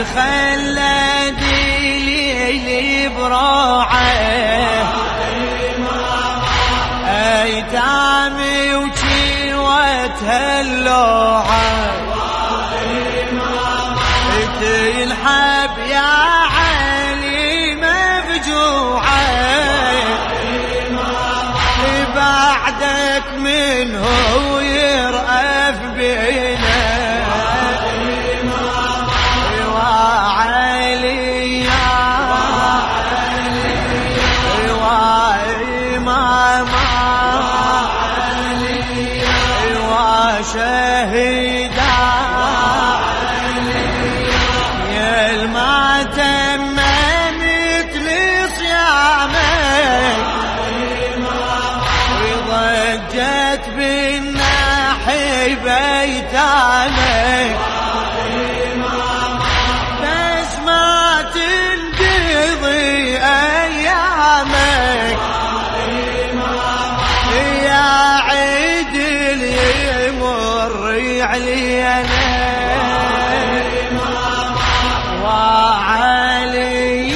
الخلد لي براعه ايتامي وجوتها اللوعه تنحب يا علي مفجوعه بعدك منه يرأف بينا وعلي يا وإمام علي وشهيدا يا المعتم مثل صيامك ضجت بالناحي بيتانك بس ما تنقضي ايامك يا عيد يمر علينا وعلي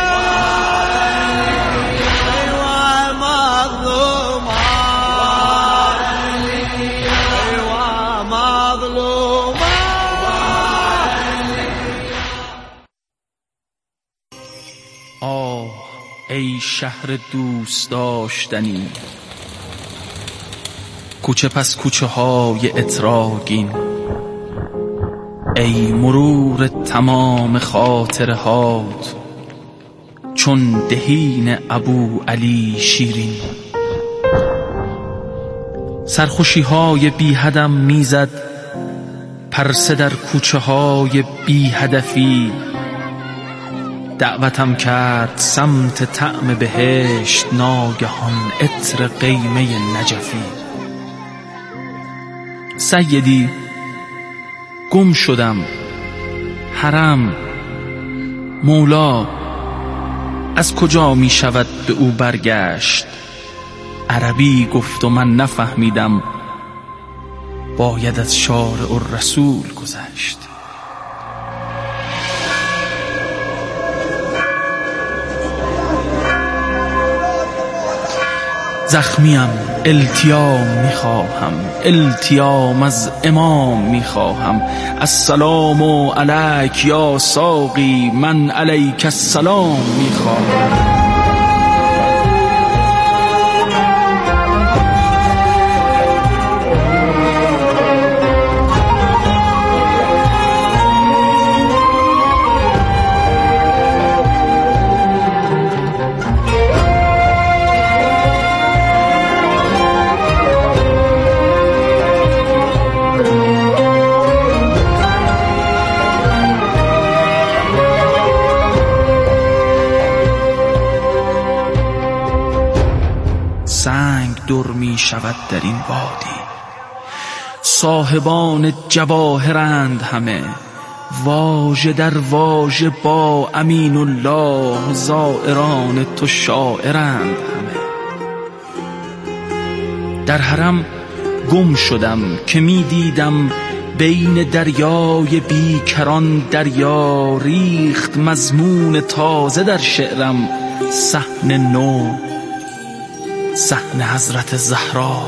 ای شهر دوست داشتنی، کوچه پس کوچه های اتراگین، ای مرور تمام خاطره هات چون دهین ابو علی شیرین. سرخوشی های بی هدم میزد پرسه در کوچه های بی هدفی، دعوتم کرد سمت طعم بهشت ناگهان عطر قیمه نجفی. سیدی گم شدم، حرم مولا از کجا می شود به او برگشت؟ عربی گفت و من نفهمیدم، باید از شارع الرسول گذشت. زخمیم، التیام میخواهم، التیام از امام میخواهم. السلام علیک یا ساقی، من علیک السلام میخواهم. سنگ در می شود در این وادی، صاحبان جواهرند همه، واژه در واژه با امین الله، زائران تو شاعرند همه. در حرم گم شدم که می دیدم بین دریای بیکران دریا، ریخت مضمون تازه در شعرم، صحن نو، صحن حضرت زهرا.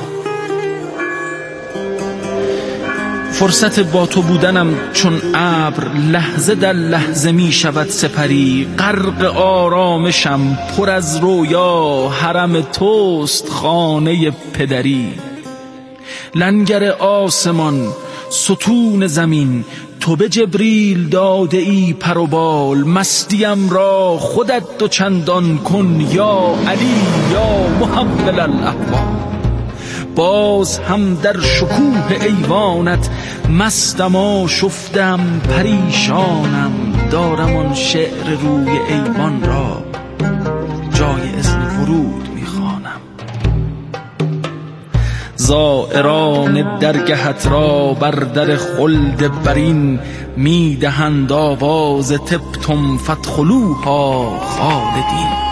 فرصت با تو بودنم چون ابر، لحظه در لحظه می شود سپری، غرق آرامشم پر از رویا، حرم توست خانه پدری. لنگر آسمان، ستون زمین، تو به جبریل داده ای پر و بال، مستیم را خودت دو چندان کن یا علی یا محول الاحوال. باز هم در شکوه ایوانت مستم آشفتم پریشانم، دارم آن شعر روی ایوان را جای اسم ورود میخوانم. زائران درگهت را بر در خلد برین، میدهند آواز طبتم فادخلوها خالدین.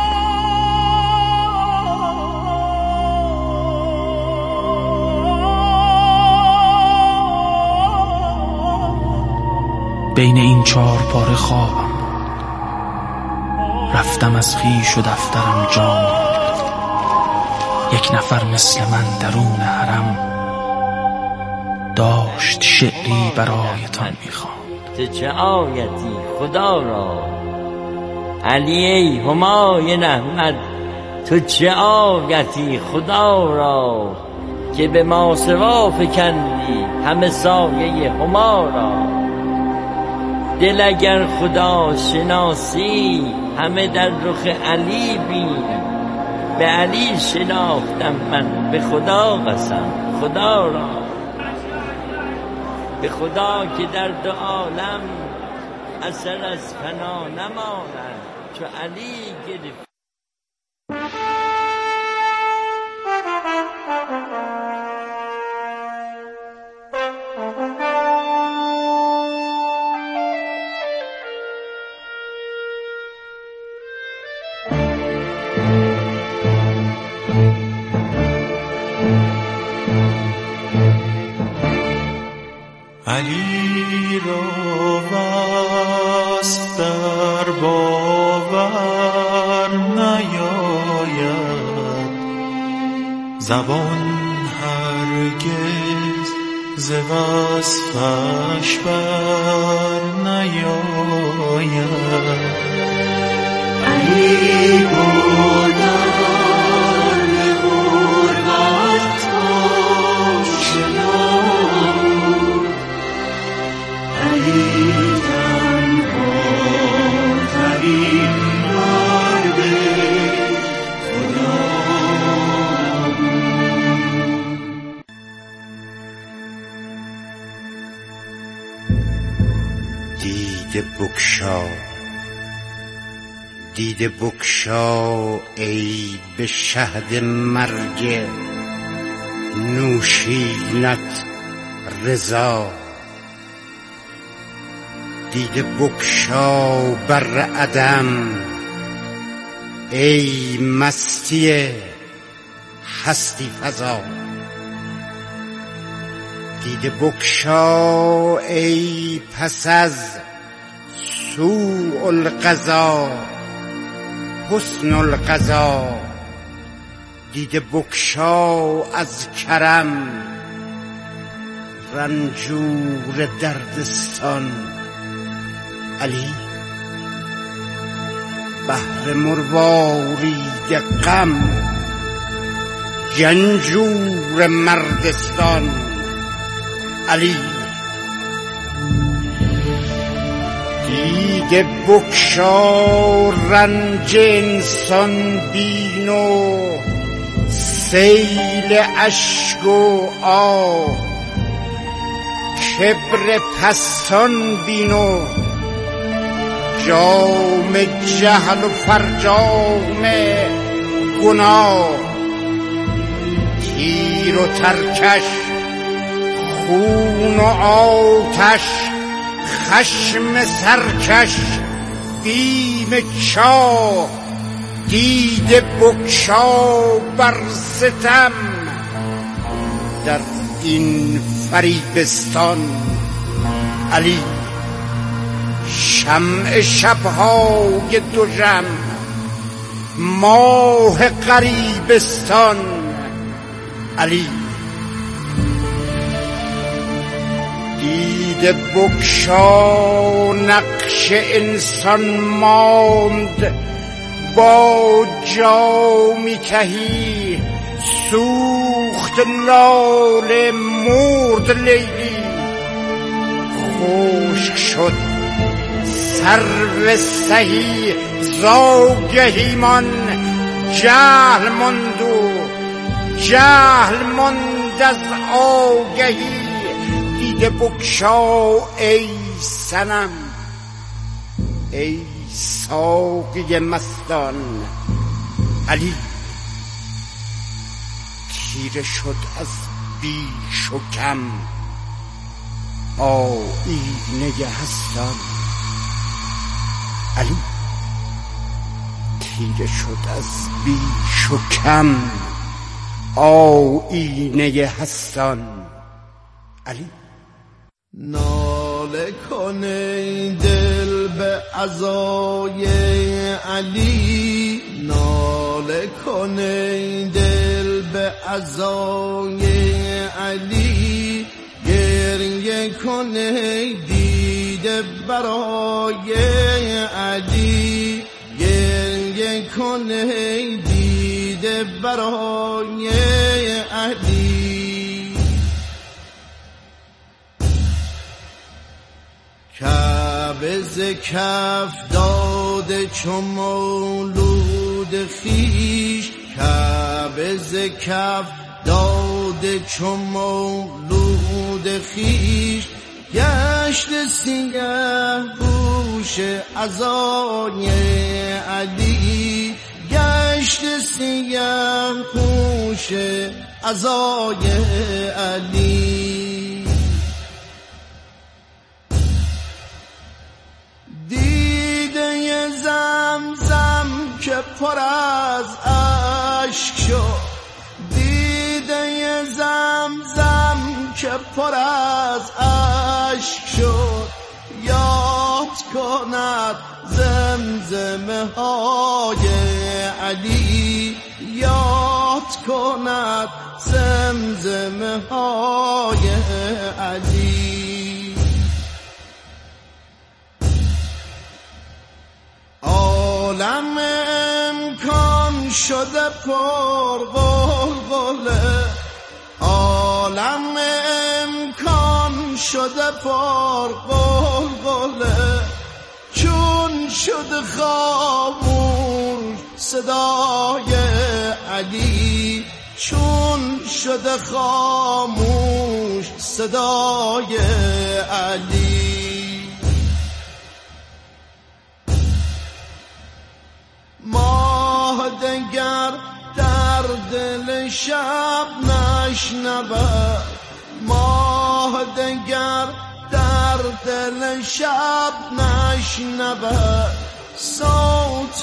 بین این 4 پاره خوابم بود. رفتم از خویش و دفترم جا ماند. یک نفر مثل من درون حرم داشت شعری برایتان می‌خواند. چه آیتی خدا را علی ای همایون احمد، تو چه آیتی خدا را که به ماسوا فکندی همه سایه هما را. دل اگر خدا شناسی همه در رخ علی بین، به علی شناختم من به خدا قسم خدا را. به خدا که در 2 عالم اثر از فنا نماند، چو علی گرفت. علی را وصف در باور نیاید، زبان هرگز ز وصفش بر نیاید. علی بودن غربت آشنا، علی تنها ترین مرد خدا. دیده بگشا ای به شهد مرگ نوشینت رضا. دیده بگشا بر عدم ای مستی هستی فضا. دیده بگشا ای پس از سوء القضا حسن القضا. دیده بگشا از کرم رنجور دردستان. علی بحر مروارید غم جنجور مردستان. علی دیده بگشا رنج انسان بین و سیل اشک و آه. کبر پستان بین و جام جهل و فرجام گناه. تیر و ترکش خون و آتش خشم سرکش بیم چاه. دیده بگشا بر ستم در این فریبستان. علی شمع شبهای دژم ماه غریبستان. علی دیده بگشا نقش انسان ماند با جامی تهی سوخت لاله مرد لیلی. خشک شد سرو سهی زاگهیمان جهل ماند و جهل ماند از آگهی. دیده بگشا ای صنم ای ساقی مستان. علی تیره شد از بیش و کم آیینه هستان. علی تیره شد از بیش و کم آیینه هستان. علی ناله کنه دل به عزای علی، ناله کنه دل به عزای علی، گریه کنه دیده برای علی، گریه کنه دیده برای علی. کعبه ز کف داده چو مولود خویش، کعبه ز کف داده چو مولود خویش، گشت سیه پوش عزای علی، گشت سیه پوش عزای علی. دیده زمزم که پر از اشک شد، دیده زمزم که پر از اشک شد، یاد کند زمزمه های علی، یاد کند زمزمه های علی. عالم امکان شده پر غلغله، عالم امکان شده پر غلغله، چون شد خاموش صدای علی، چون شد خاموش صدای علی. ماه دگر در دل شب نشنود، ماه دگر در دل شب نشنود، صوت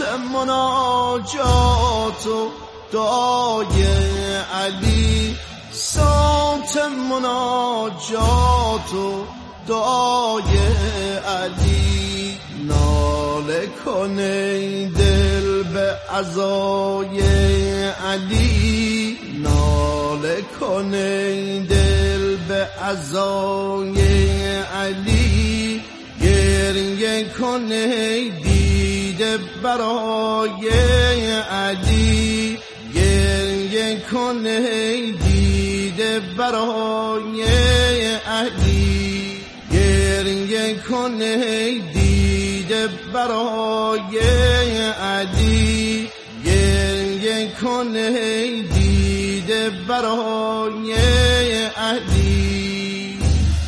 مناجات و دعای علی، صوت مناجات و دعای علی. ناله کنه دل به عزای علی، ناله کنه دل به عزای علی، گریه کنه دیده برای علی، گریه کنه دیده برای علی، گریه کنه دیده برای علی، گریه کنه دیده برای علی.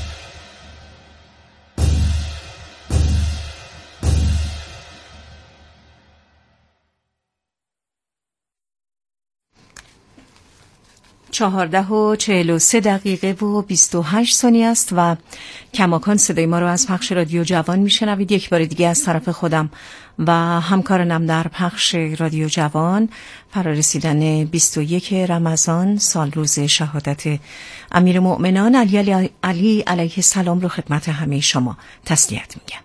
چهارده و 43 دقیقه و 28 ثانیه است و کماکان صدای ما رو از پخش رادیو جوان میشنوید. یک بار دیگه از طرف خودم و همکارانم در پخش رادیو جوان فرارسیدن 21 رمضان سال روز شهادت امیرالمؤمنان علی علیه السلام رو خدمت همه شما تسلیت میگم.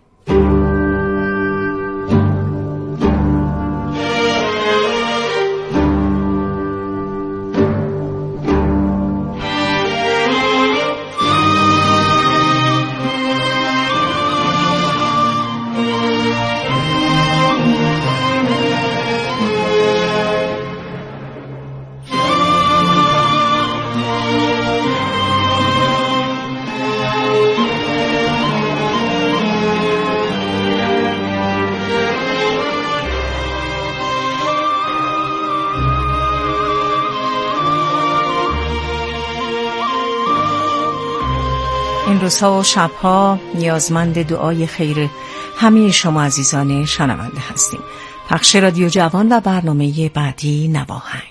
این روزها و شبها نیازمند دعای خیر همه شما عزیزان شنونده هستیم. پخش رادیو جوان و برنامه بعدی نواهنگ.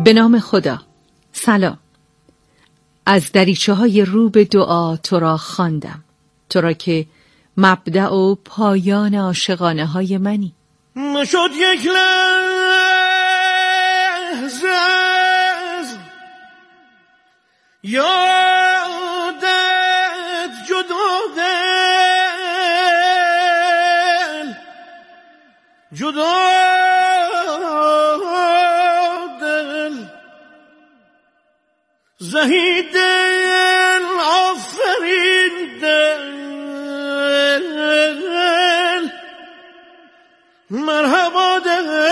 به نام خدا. سلام. از دریچه های رو به دعا تو را خواندم، تو را که مبدأ و پایان عاشقانه های منی. نشد یک لحظه از یادت جدا دل، جدا دل، زهی دل، آفرین دل، مرحبا دل.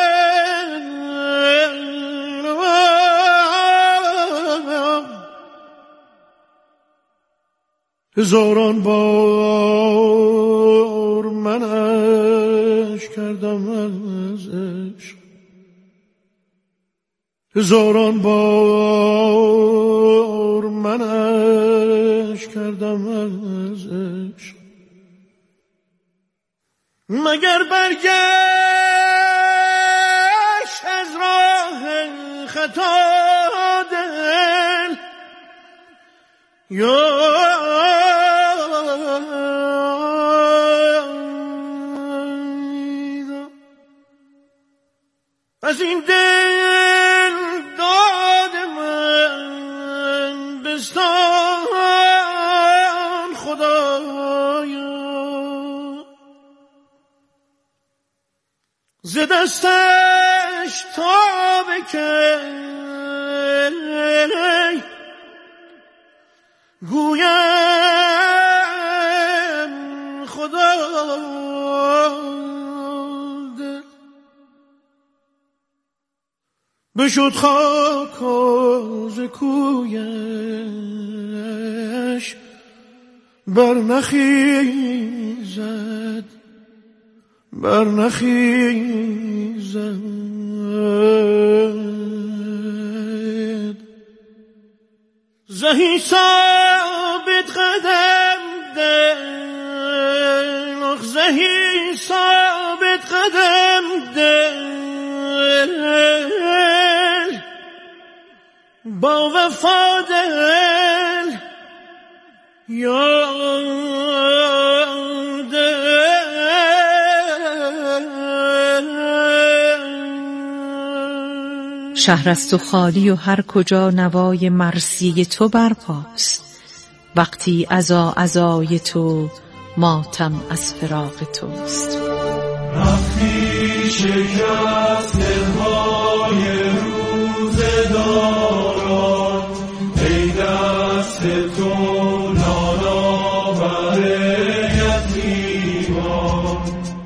هزاران بار منش کردم از عشق، هزاران بار منش کردم از عشق، مگر برگشت از راه خطا دل، یا از این دل داد من بستان خدایا، ز دستش تا بکن گویم خدا دل. بشد خاک از کویش برنخیزد، برنخیزد، زهی ثابت قدم دل، آخ زهی ثابت قدم دل، با وفا دل، یا شهر است و خالی و هر کجا نوای مرثیه تو برپاست، وقتی عزای تو ماتم از فراق توست. وقتی شکست دلهای روزگاران، ای دست تو لالا بر یتیمان،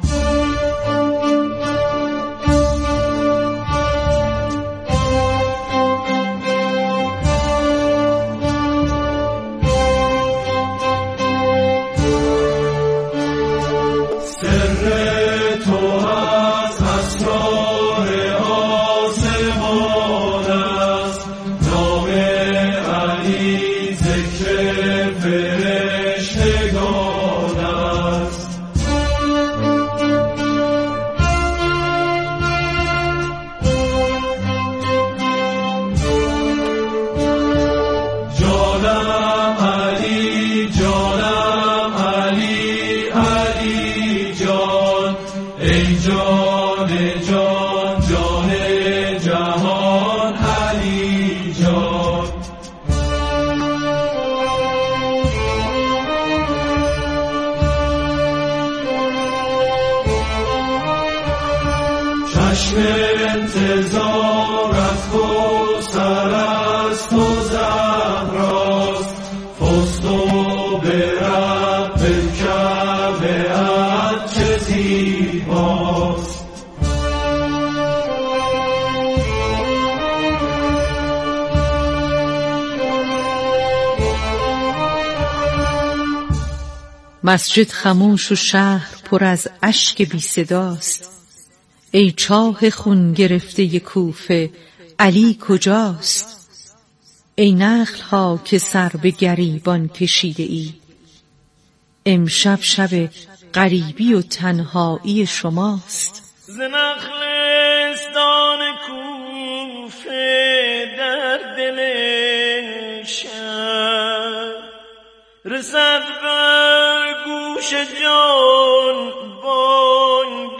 چشم انتظارت کوثر است و زهراست، فست و به رب الکعبه ات چه زیباست. مسجد خموش و شهر پر از اشک بی صداست، ای چاه خون گرفته کوفه علی کجاست؟ ای نخل ها که سر به گریبان کشیده ای، امشب شب غریبی و تنهایی شماست. ز نخلستان کوه کوفه در دل شب رسد بر گوش جان بانگ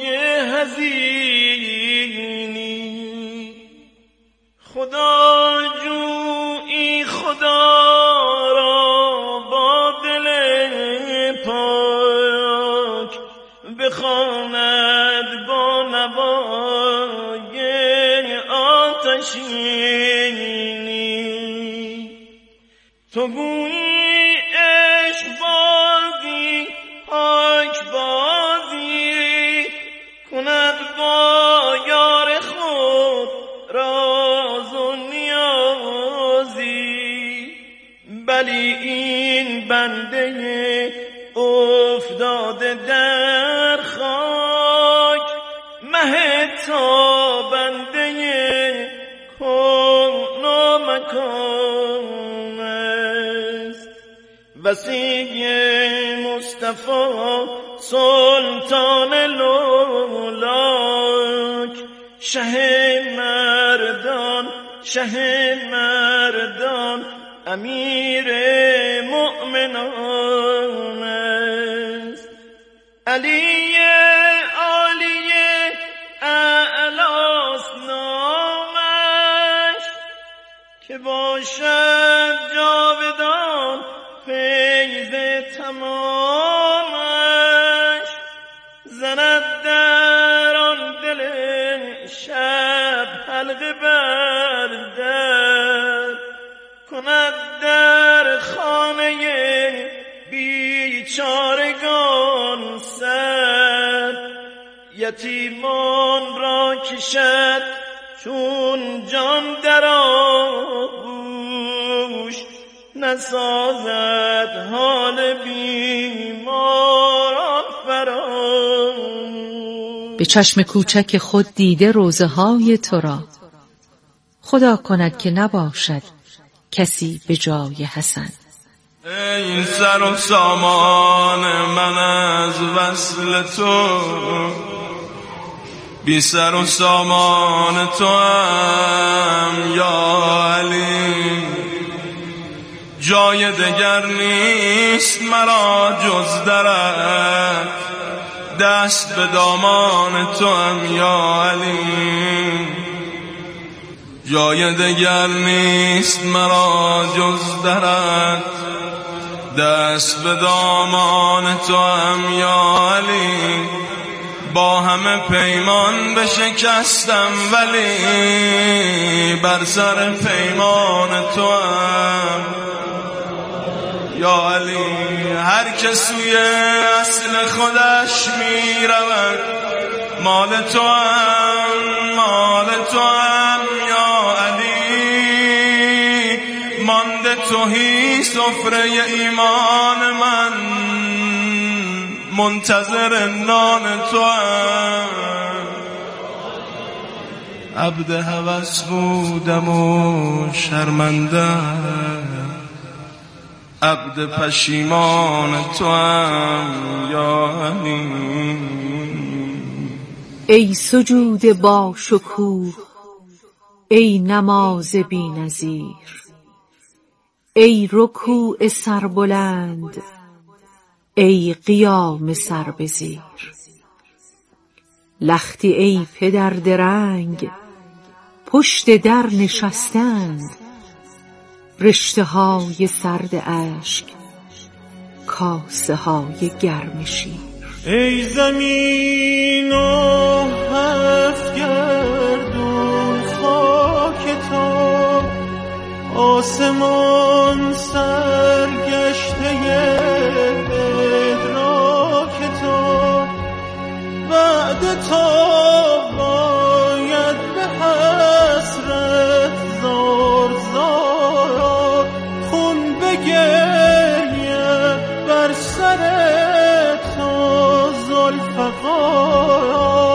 حزینی خدا جویی خدا را با دل پاک بخواند با نوای آتشینی تو گویی عشق بازی پاک بازی کند با یار خود راز و نیازی بلی این بنده افتاده در خاک مه تا بنده کن و مکان است وسیع مصطفی سلطان لولاک شه مردان امیر مؤمنان است علی عالی اعلاس نامش که باشد جاودان فیض تمامش زند در آن دل شب حلقه بر در کند در خانه بیچارگان سر یتیمان را کشد چون جان در آغوش نسازد حال بیماران فراموش به چشم کوچک خود دیده روزه های تو را خدا کند که نباشد کسی به جای حسن ای سر و سامان من از وصل تو بی سر و سامان تو هم یا علی جای دگر نیست مرا جز درت دست به دامان تو هم یا علی جای دگر نیست مرا جز درت دست به دامان تو هم یا علی با همه پیمان بشکستم ولی بر سر پیمان تو هم یا علی هر که سوی اصل خودش می رود مال تو هم یا علی مانده تهی سفره ایمان من منتظر نان تو هم عبد هوس بودم و شرمنده عبد پشیمان تو هم یا علی ای سجود با شکوه ای نماز بی نظیر ای رکوع سربلند ای قیام سر به زیر لختی ای پدر درنگ پشت در نشستند رشته های سرد اشک کاسه های گرم شیر ای زمین و هفت گردون خاک تو آسمان سرگشته ادراک تو بعد تو باید به حسرت زار زار خون بگریم بر سر تو زلفقار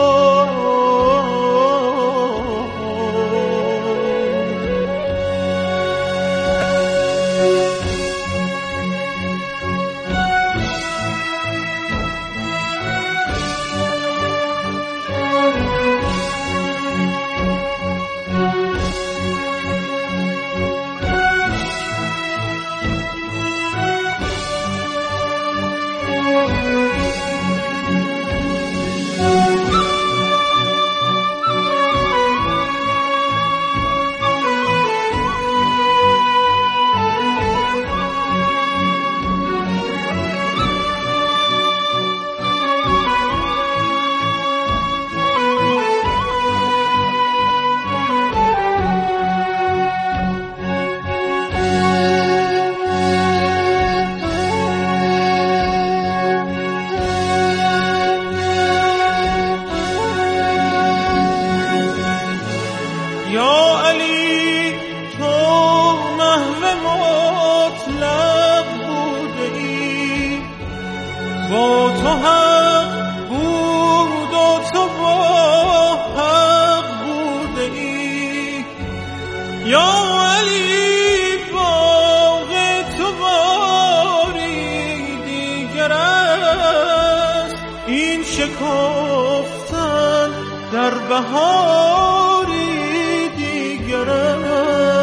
با تو حق بود و تو با حق بوده ای یا علی باغ تو باری دیگر است این شکفتن در بهاری دیگر است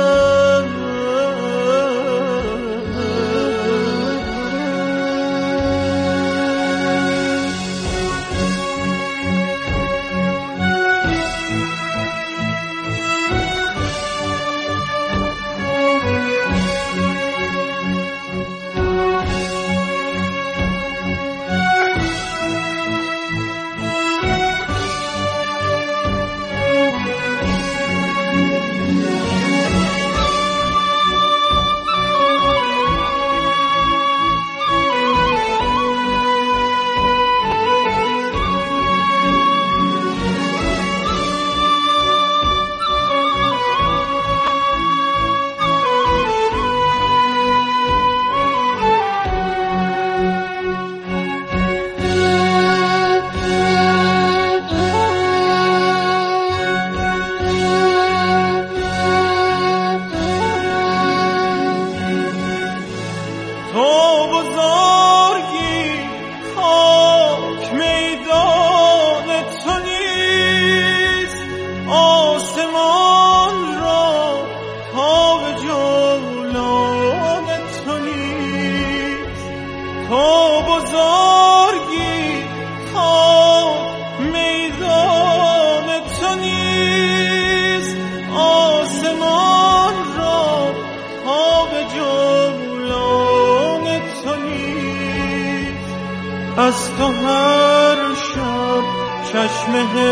از تو هر شب چشم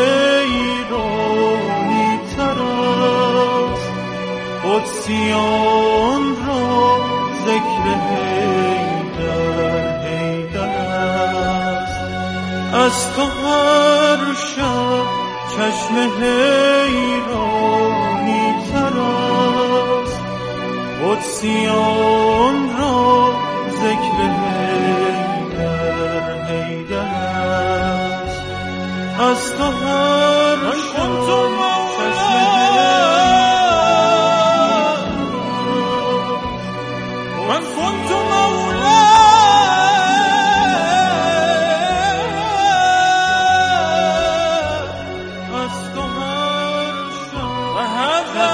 حیرانی تر است قدسیان را ذکر حیدر است از تو هر شب چشم حیرانی تر است قدسیان را ذکر از تو هر شب من كنت مولا از تو هر شب و هذا